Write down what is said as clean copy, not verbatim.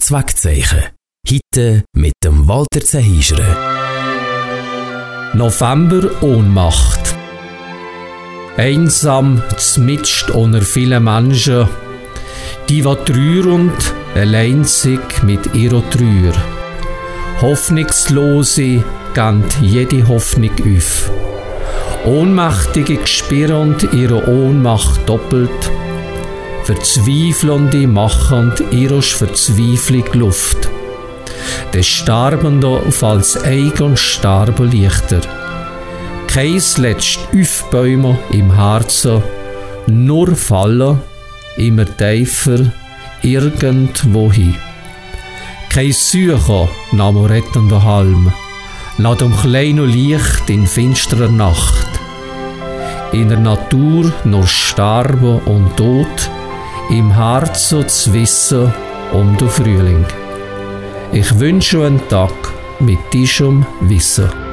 Wegzeichen. Heute mit dem Walter Zehischre. November Ohnmacht. Einsam zmitzt unter vielen Menschen, die trauer und allein sind mit ihrer Trauer. Hoffnungslose gehen jede Hoffnung auf. Ohnmächtige spüren ihre Ohnmacht doppelt. Verzweifelnde machen ihrer Verzweiflung Luft. Der Sterbende falls eigen Sterben leichter. Kein letzt Aufbäumen im Herzen, nur fallen, immer tiefer, irgendwohin. Kein Suchen nach dem rettenden Halm, nach dem kleinen Licht in finsterer Nacht. In der Natur nur Sterben und Tod, im Herzen zu wissen den Frühling. Ich wünsche einen Tag mit diesem Wissen.